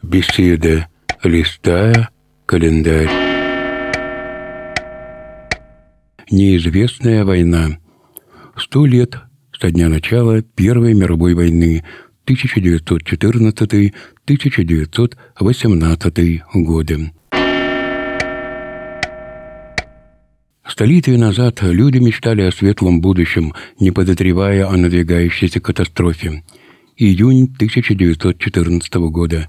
Беседа, листая календарь. Неизвестная война. 100 лет со дня начала Первой мировой войны, 1914-1918 годы. Столетия назад люди мечтали о светлом будущем, не подозревая о надвигающейся катастрофе. Июнь 1914 года.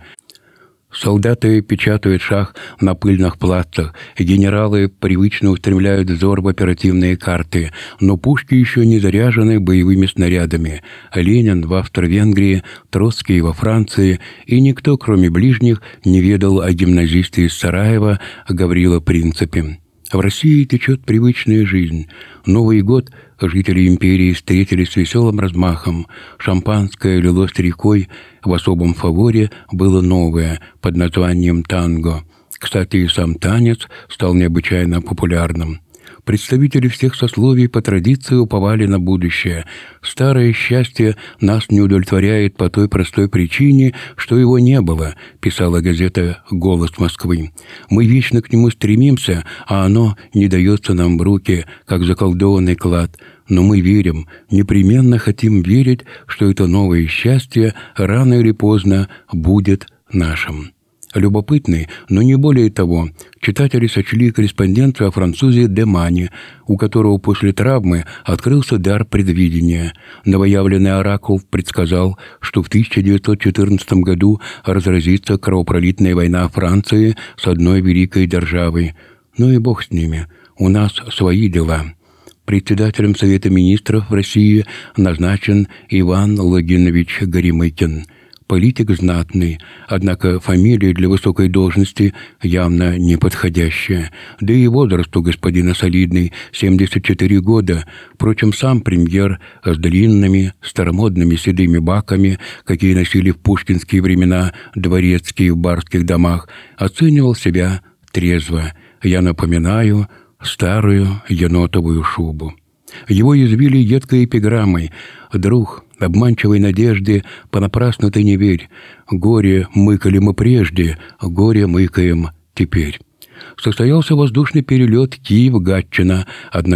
Солдаты печатают шаг на пыльных плацах, генералы привычно устремляют взор в оперативные карты, но пушки еще не заряжены боевыми снарядами. Ленин в Австро-Венгрии, Троцкий во Франции, и никто, кроме ближних, не ведал о гимназисте из Сараева Гаврила Принципе. В России течет привычная жизнь. Новый год жители империи встретили с веселым размахом. Шампанское лилось рекой, в особом фаворе было новое, под названием танго. Кстати, и сам танец стал необычайно популярным. Представители всех сословий по традиции уповали на будущее. Старое счастье нас не удовлетворяет по той простой причине, что его не было, писала газета «Голос Москвы». Мы вечно к нему стремимся, а оно не дается нам в руки, как заколдованный клад. Но мы верим, непременно хотим верить, что это новое счастье рано или поздно будет нашим. Любопытный, но не более того, читатели сочли корреспонденцию о французе де Мане, у которого после травмы открылся дар предвидения. Новоявленный оракул предсказал, что в 1914 году разразится кровопролитная война Франции с одной великой державой. Ну и бог с ними, у нас свои дела. Председателем Совета министров в России назначен Иван Логинович Горемыкин. Политик знатный, однако фамилия для высокой должности явно неподходящая. Да и возраст у господина солидный – 74 года. Впрочем, сам премьер с длинными, старомодными седыми баками, какие носили в пушкинские времена дворецкие в барских домах, оценивал себя трезво. Я напоминаю старую енотовую шубу. Его язвили едкой эпиграммой: «Друг, обманчивой надежде понапрасну ты не верь. Горе мыкали мы прежде, горе мыкаем теперь». Состоялся воздушный перелет Киев-Гатчина.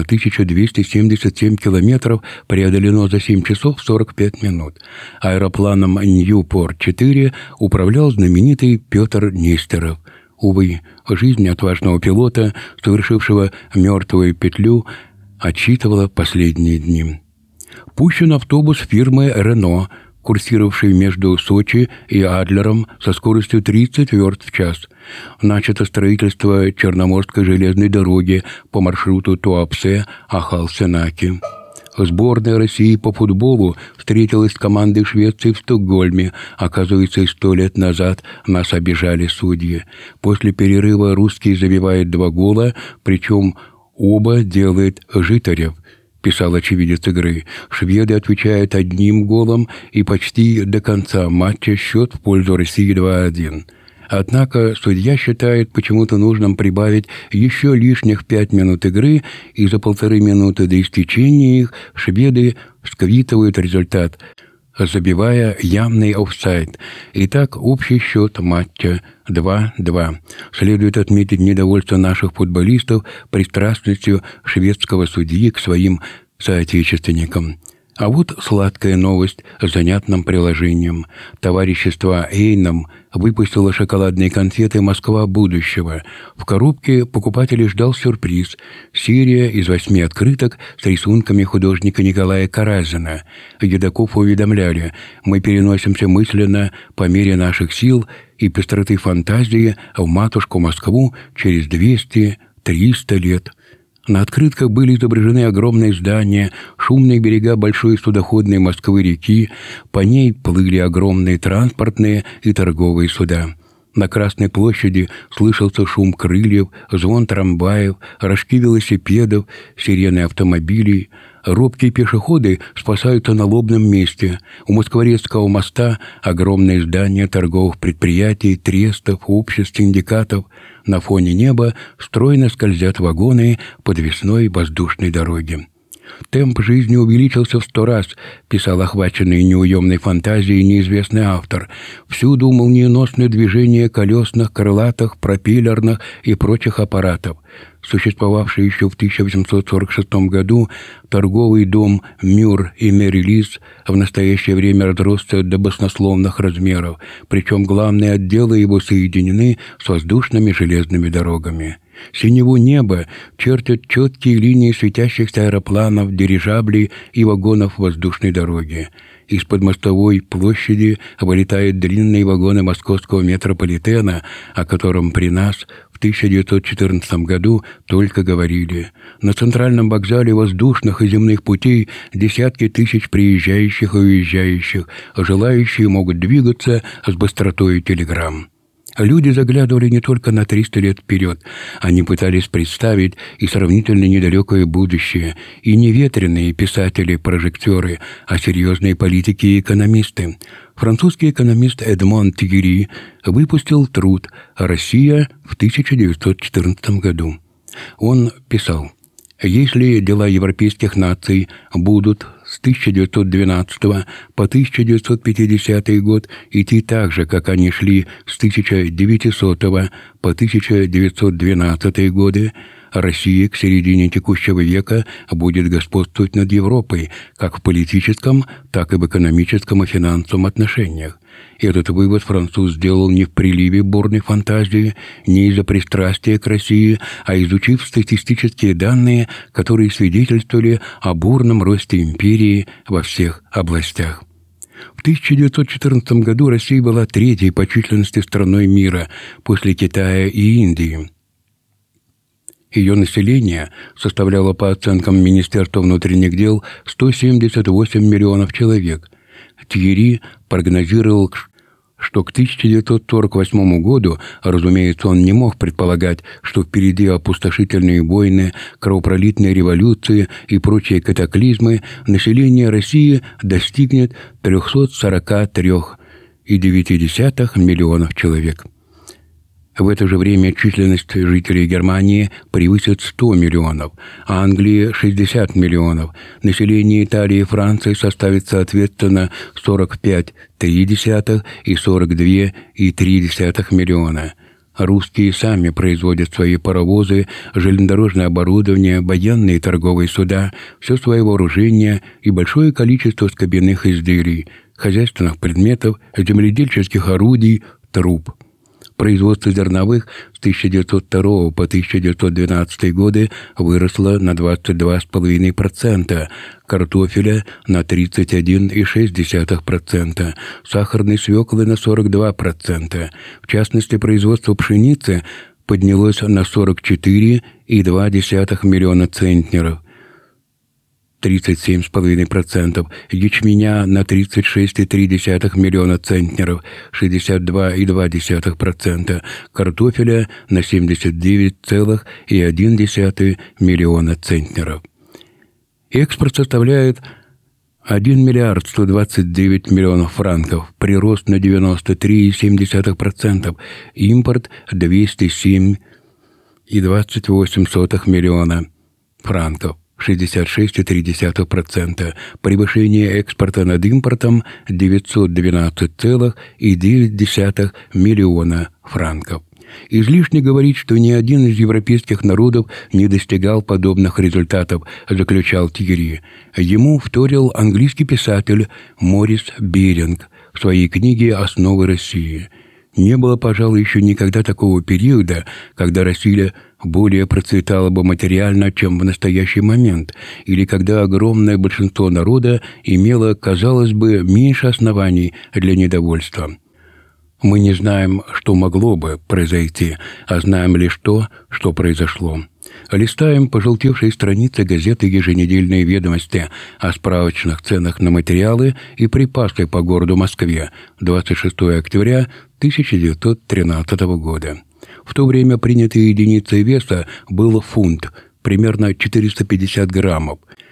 1277 километров преодолено за 7 часов 45 минут. Аэропланом Ньюпорт-4 управлял знаменитый Петр Нестеров. Увы, жизнь отважного пилота, совершившего мертвую петлю, отсчитывала последние дни. Пущен автобус фирмы «Рено», курсировавший между Сочи и Адлером со скоростью 30 верст в час. Начато строительство Черноморской железной дороги по маршруту Туапсе-Ахал-Сенаки. Сборная России по футболу встретилась с командой Швеции в Стокгольме. Оказывается, и 100 лет назад нас обижали судьи. После перерыва русские забивают 2 гола, причем оба делает Житарев, писал очевидец игры. Шведы отвечают 1 голом, и почти до конца матча счет в пользу России 2-1. Однако судья считает почему-то нужным прибавить еще лишних 5 минут игры, и за 1,5 минуты до истечения их шведы сквитывают результат, забивая явный офсайд. Итак, общий счет матча 2-2. Следует отметить недовольство наших футболистов пристрастностью шведского судьи к своим соотечественникам. А вот сладкая новость с занятным приложением. Товарищество Эйнам выпустило шоколадные конфеты «Москва будущего». В коробке покупателей ждал сюрприз – серия из 8 открыток с рисунками художника Николая Каразина. Едоков уведомляли: мы переносимся мысленно по мере наших сил и пестроты фантазии в матушку Москву через 200-300 лет. На открытках были изображены огромные здания, шумные берега большой судоходной Москвы-реки, по ней плыли огромные транспортные и торговые суда. На Красной площади слышался шум крыльев, звон трамваев, рожки велосипедов, сирены автомобилей. Робкие пешеходы спасаются на лобном месте. У Москворецкого моста огромные здания торговых предприятий, трестов, обществ, синдикатов. На фоне неба стройно скользят вагоны подвесной воздушной дороги. Темп жизни увеличился в 100 раз, писал охваченный неуемной фантазией неизвестный автор. Всюду молниеносное движение колесных, крылатых, пропеллерных и прочих аппаратов. Существовавший еще в 1846 году торговый дом «Мюр и Мэри Лиз» в настоящее время разросся до баснословных размеров, причем главные отделы его соединены с воздушными железными дорогами. Синеву неба чертят четкие линии светящихся аэропланов, дирижаблей и вагонов воздушной дороги. Из-под мостовой площади вылетают длинные вагоны московского метрополитена, о котором при нас в 1914 году только говорили. На центральном вокзале воздушных и земных путей десятки тысяч приезжающих и уезжающих, а желающие могут двигаться с быстротой телеграмм. Люди заглядывали не только на 300 лет вперед, они пытались представить и сравнительно недалекое будущее, и не ветреные писатели-прожектеры, а серьезные политики и экономисты. Французский экономист Эдмон Тьерри выпустил труд «Россия» в 1914 году. Он писал: «Если дела европейских наций будут с 1912 по 1950 год идти так же, как они шли с 1900 по 1912 годы, Россия к середине текущего века будет господствовать над Европой как в политическом, так и в экономическом и финансовом отношениях. Этот вывод француз сделал не в приливе бурной фантазии, не из-за пристрастия к России, а изучив статистические данные, которые свидетельствовали о бурном росте империи во всех областях. В 1914 году Россия была третьей по численности страной мира после Китая и Индии. Ее население составляло, по оценкам Министерства внутренних дел, 178 миллионов человек. Тьерри прогнозировал, что к 1948 году, разумеется, он не мог предполагать, что впереди опустошительные войны, кровопролитные революции и прочие катаклизмы, население России достигнет 343,9 миллионов человек. В это же время численность жителей Германии превысит 100 миллионов, а Англии – 60 миллионов. Население Италии и Франции составит, соответственно, 45,3 и 42,3 миллиона. Русские сами производят свои паровозы, железнодорожное оборудование, военные и торговые суда, все свое вооружение и большое количество скобяных изделий, хозяйственных предметов, земледельческих орудий, труб. Производство зерновых с 1902 по 1912 годы выросло на 22,5%, картофеля на 31,6%, сахарной свеклы на 42%. В частности, производство пшеницы поднялось на 44,2 миллиона центнеров, 37,5%, ячменя на 36,3 миллиона центнеров, 62,2%, картофеля на 79,1 миллиона центнеров. Экспорт составляет 1 миллиард 129 миллионов франков, прирост на 93,7%, импорт 207,28 миллиона франков, 66,3%, превышение экспорта над импортом 912,9 миллиона франков. Излишне говорить, что ни один из европейских народов не достигал подобных результатов, заключал Тьерри. Ему вторил английский писатель Морис Беринг в своей книге «Основы России». Не было, пожалуй, еще никогда такого периода, когда Россия более процветала бы материально, чем в настоящий момент, или когда огромное большинство народа имело, казалось бы, меньше оснований для недовольства. Мы не знаем, что могло бы произойти, а знаем лишь то, что произошло. Листаем пожелтевшие страницы газеты «Еженедельные ведомости» о справочных ценах на материалы и припасы по городу Москве, 26 октября 1913 года. В то время принятой единицей веса был фунт, примерно 450 граммов.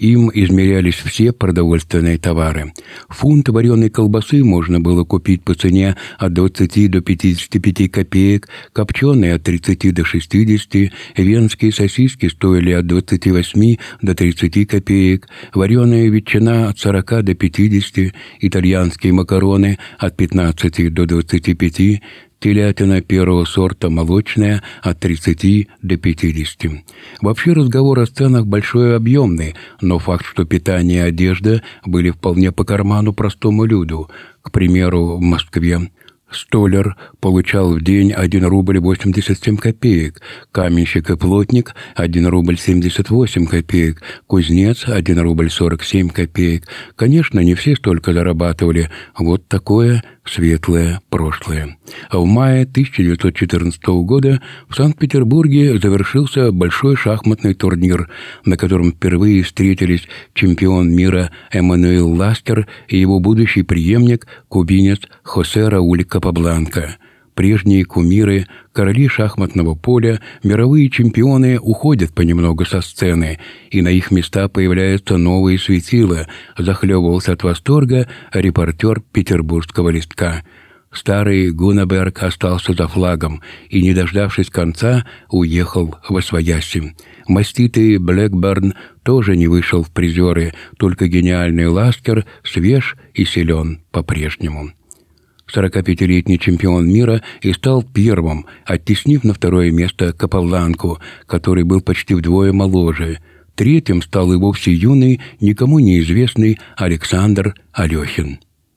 Им измерялись все продовольственные товары. Фунт вареной колбасы можно было купить по цене от 20 до 55 копеек, копченые от 30 до 60, венские сосиски стоили от 28 до 30 копеек, вареная ветчина от 40 до 50, итальянские макароны от 15 до 25, телятина первого сорта молочная от 30 до 50. Вообще разговор о ценах большой и объемный, но факт, что питание и одежда были вполне по карману простому люду. К примеру, в Москве столяр получал в день 1 рубль 87 копеек, каменщик и плотник 1 рубль 78 копеек, кузнец 1 рубль 47 копеек. Конечно, не все столько зарабатывали. Вот такое светлое прошлое. А в мае 1914 года в Санкт-Петербурге завершился большой шахматный турнир, на котором впервые встретились чемпион мира Эммануил Ластер и его будущий преемник, кубинец Хосе Рауль Капабланка. Прежние кумиры, короли шахматного поля, мировые чемпионы уходят понемногу со сцены, и на их места появляются новые светила, захлебывался от восторга репортер петербургского листка. Старый Гуннеберг остался за флагом и, не дождавшись конца, уехал восвояси. Маститый Блэкберн тоже не вышел в призеры, только гениальный Ластер свеж и силен по-прежнему. 45-летний чемпион мира и стал первым, оттеснив на второе место Капабланку, который был почти вдвое моложе. Третьим стал и вовсе юный, никому неизвестный Александр Алехин.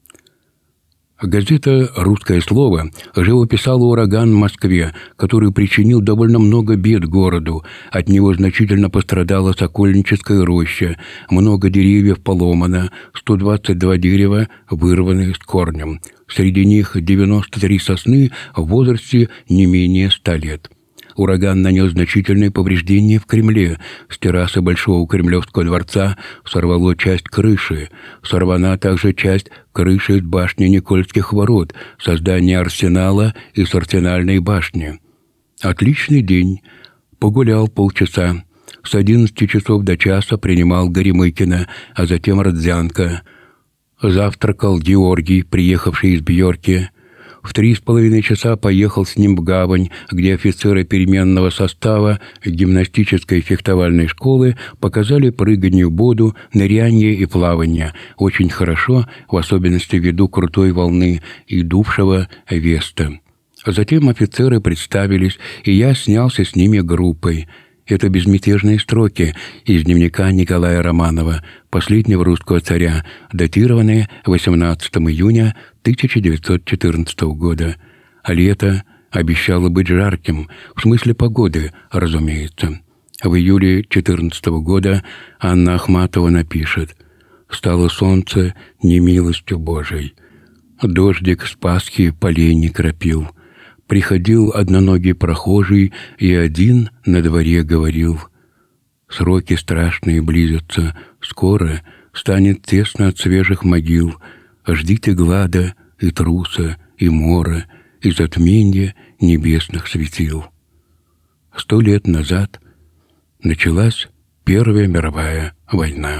Газета «Русское слово» живописала ураган в Москве, который причинил довольно много бед городу. От него значительно пострадала Сокольническая роща, много деревьев поломано, 122 дерева вырваны с корнем. Среди них 93 сосны в возрасте не менее 100 лет. Ураган нанес значительные повреждения в Кремле. С террасы Большого Кремлевского дворца сорвало часть крыши. Сорвана также часть крыши с башни Никольских ворот, со здания Арсенала и с Арсенальной башни. Отличный день. Погулял полчаса. С 11 часов до часа принимал Горемыкина, а затем Родзянко. Завтракал Георгий, приехавший из Бьорки. В 3,5 часа поехал с ним в гавань, где офицеры переменного состава гимнастической и фехтовальной школы показали прыгание в воду, ныряние и плавание. Очень хорошо, в особенности ввиду крутой волны и дувшего веста. Затем офицеры представились, и я снялся с ними группой. Это безмятежные строки из дневника Николая Романова, последнего русского царя, датированные 18 июня 1914 года. А лето обещало быть жарким, в смысле погоды, разумеется. В июле 14 года Анна Ахматова напишет: «Стало солнце немилостью Божией. Дождик с Пасхи полей не кропил. Приходил одноногий прохожий, и один на дворе говорил: сроки страшные близятся, скоро станет тесно от свежих могил. Ждите глада и труса, и мора, и затменья небесных светил». 100 лет назад началась Первая мировая война.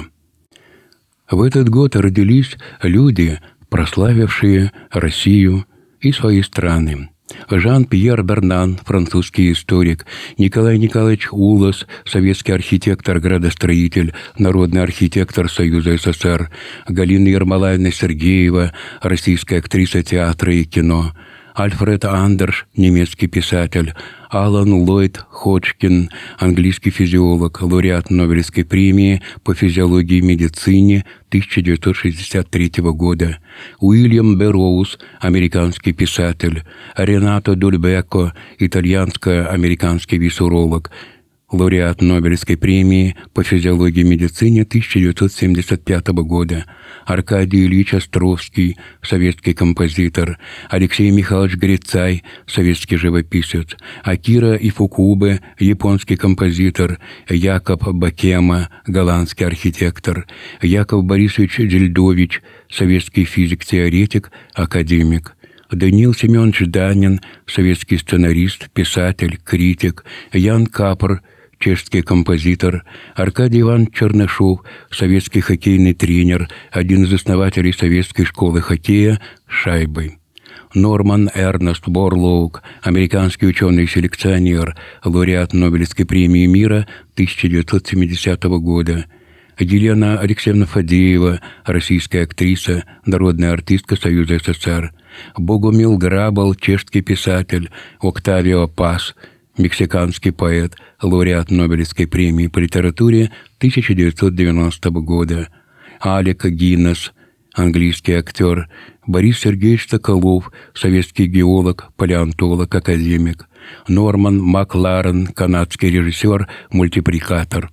В этот год родились люди, прославившие Россию и свои страны. Жан-Пьер Бернан, французский историк, Николай Николаевич Улас, советский архитектор-градостроитель, народный архитектор Союза СССР, Галина Ермолаевна Сергеева, российская актриса театра и кино, Альфред Андерш, немецкий писатель, Алан Ллойд Ходжкин, английский физиолог, лауреат Нобелевской премии по физиологии и медицине 1963 года, Уильям Берроуз, американский писатель, Ренато Дульбеко, итальянско-американский вирусолог, лауреат Нобелевской премии по физиологии и медицине 1975 года, Аркадий Ильич Островский, советский композитор, Алексей Михайлович Грицай, советский живописец, Акира Ифукубе, японский композитор, Якоб Бакема, голландский архитектор, Яков Борисович Дельдович, советский физик-теоретик, академик, Даниил Семенович Данин, советский сценарист, писатель, критик, Ян Капр, чешский композитор, Аркадий Иванович Чернышов, советский хоккейный тренер, один из основателей советской школы хоккея с шайбой. Норман Эрнест Борлоук, американский ученый-селекционер, лауреат Нобелевской премии мира 1970 года. Елена Алексеевна Фадеева, российская актриса, народная артистка Союза СССР. Богомил Грабал, чешский писатель. Октавио Пас, мексиканский поэт, лауреат Нобелевской премии по литературе 1990 года. Алек Гиннес, английский актер. Борис Сергеевич Соколов, советский геолог, палеонтолог, академик. Норман Макларен, канадский режиссер, мультипликатор.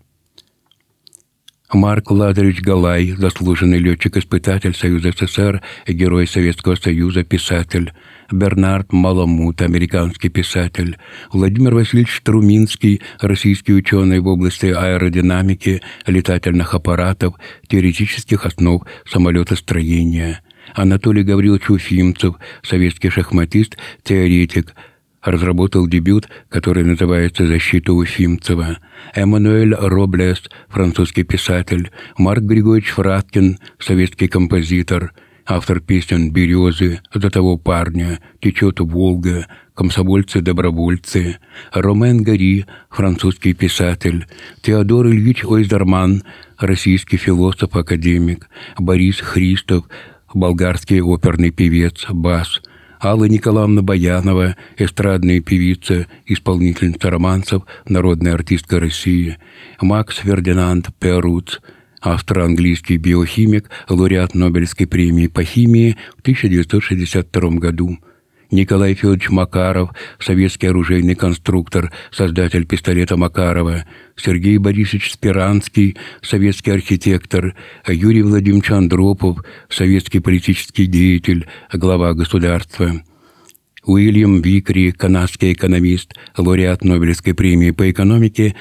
Марк Лазаревич Галай, заслуженный летчик-испытатель Союза СССР, герой Советского Союза, писатель. Бернард Маламут, американский писатель. Владимир Васильевич Струминский, российский ученый в области аэродинамики, летательных аппаратов, теоретических основ самолетостроения. Анатолий Гаврилович Уфимцев, советский шахматист, теоретик, разработал дебют, который называется «Защита Уфимцева». Эммануэль Роблес, французский писатель. Марк Григорьевич Фраткин, советский композитор, автор песен «Березы», «За того парня», «Течет Волга», «Комсомольцы-добровольцы». Ромен Гори, французский писатель. Теодор Ильич Ойзерман, российский философ, академик. Борис Христов, болгарский оперный певец, бас. Алла Николаевна Баянова, эстрадная певица, исполнительница романсов, народная артистка России. Макс Фердинанд Перуц, автор английский биохимик, лауреат Нобелевской премии по химии в 1962 году. Николай Федорович Макаров, советский оружейный конструктор, создатель пистолета Макарова. Сергей Борисович Спиранский, советский архитектор. Юрий Владимирович Андропов, советский политический деятель, глава государства. Уильям Викри, канадский экономист, лауреат Нобелевской премии по экономике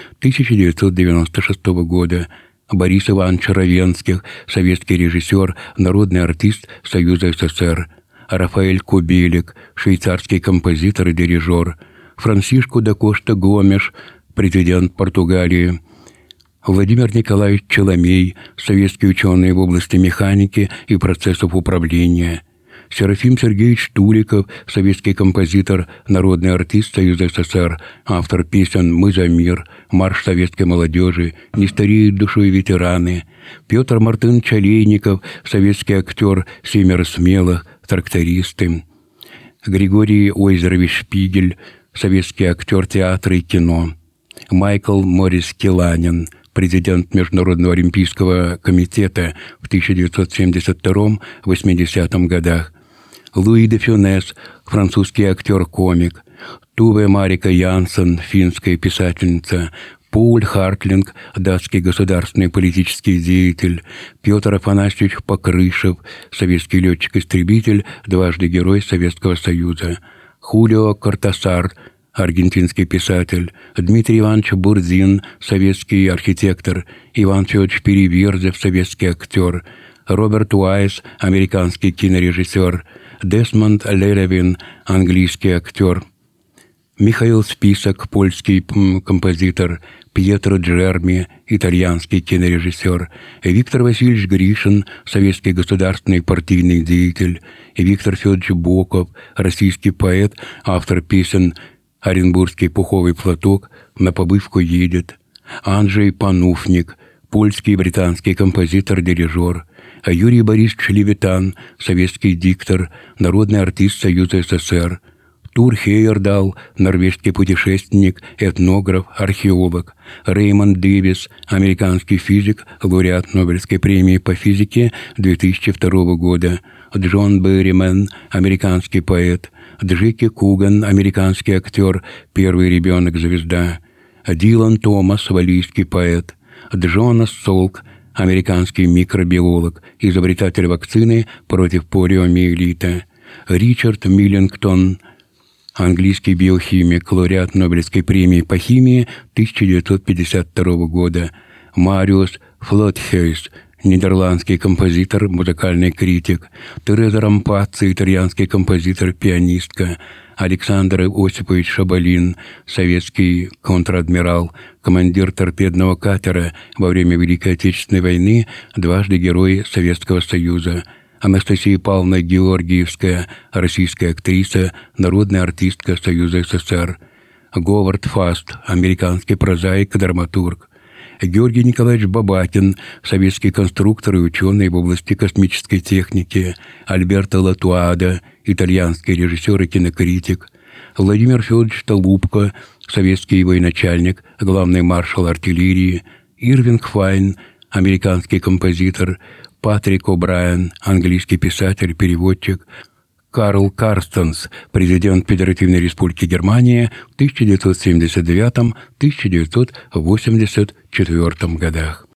1996 года. Борис Иванович Равенских, советский режиссер, народный артист Союза СССР. Рафаэль Кубелик, швейцарский композитор и дирижер. Франсишко да Кошта Гомеш, президент Португалии. Владимир Николаевич Челомей, советский ученый в области механики и процессов управления. Серафим Сергеевич Туликов, советский композитор, народный артист Союза СССР, автор песен «Мы за мир», «Марш советской молодежи», «Не стареют душой ветераны». Петр Мартынович Олейников, советский актер «Семеро смелых», трактористы. Григорий Ойзерович Шпигель, советский актер театра и кино. Майкл Морис Киланин, президент Международного олимпийского комитета в 1972-80 годах. Луи де Фюнес, французский актер-комик. Туве Марика Янсен, финская писательница. Пауль Хартлинг, датский государственный политический деятель. Петр Афанасьевич Покрышев, советский летчик-истребитель, дважды Герой Советского Союза. Хулио Кортасар, аргентинский писатель. Дмитрий Иванович Бурзин, советский архитектор. Иван Федорович Переверзев, советский актер. Роберт Уайс, американский кинорежиссер. Десмонд Лелевин, английский актер. Михаил Список, польский композитор. Пьетро Джерми, итальянский кинорежиссер. Виктор Васильевич Гришин, советский государственный партийный деятель. Виктор Федорович Боков, российский поэт, автор песен «Оренбургский пуховый платок», «На побывку едет». Анджей Пануфник, польский и британский композитор-дирижер. Юрий Борисович Левитан, советский диктор, народный артист Союза СССР. Тур Хейердал, норвежский путешественник, этнограф, археолог. Реймонд Дэвис, американский физик, лауреат Нобелевской премии по физике 2002 года. Джон Берримен, американский поэт. Джеки Куган, американский актер, первый ребенок-звезда. Дилан Томас, валлийский поэт. Джонас Солк, американский микробиолог, изобретатель вакцины против полиомиелита. Ричард Миллингтон, английский биохимик, лауреат Нобелевской премии по химии 1952 года. Мариус Флотхейс, нидерландский композитор, музыкальный критик, Тереза Рампацци, итальянский композитор, пианистка, Александр Осипович Шабалин, советский контр-адмирал, командир торпедного катера во время Великой Отечественной войны, дважды Герой Советского Союза, Анастасия Павловна Георгиевская, российская актриса, народная артистка Союза СССР, Говард Фаст, американский прозаик и драматург, Георгий Николаевич Бабакин, советский конструктор и ученый в области космической техники, Альберто Латуада, итальянский режиссер и кинокритик, Владимир Федорович Толубко, советский военачальник, главный маршал артиллерии, Ирвинг Файн, американский композитор, Патрик О'Брайен, английский писатель, переводчик, Карл Карстенс, президент Федеративной Республики Германия в 1979-1984 годах.